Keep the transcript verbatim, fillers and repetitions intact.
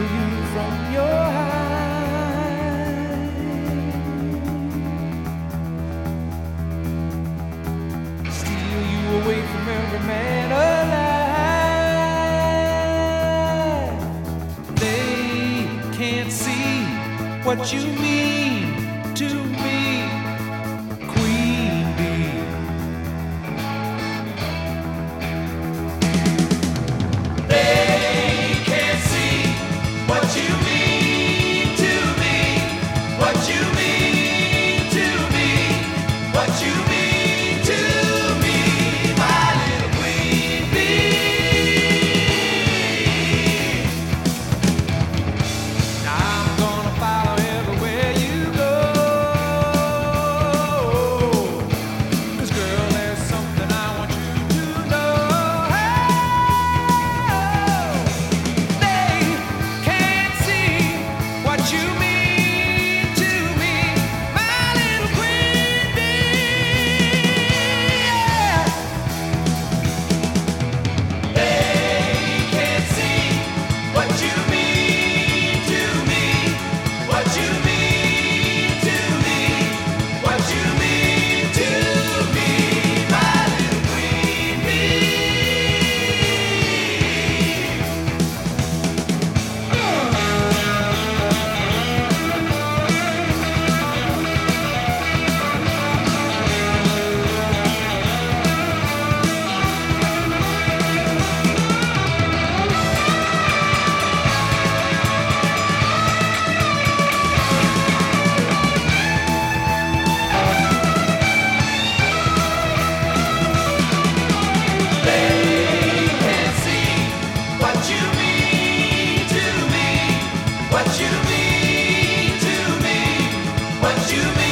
you from your high. Steal you away from every man alive. They can't see what you mean to me, Queen Bee. They can't see what you mean to me, what you mean to me, what you mean to me, my little Queen Bee. Now I'm gonna follow everywhere you go, 'cause girl, there's something I want you to know. They can't see what you mean to me, my little Queen Bee. Yeah. They can't see what you mean to me, what you mean to me, what you mean to me, my little Queen Bee. They can't see what you mean to me, what you mean to me, what you mean.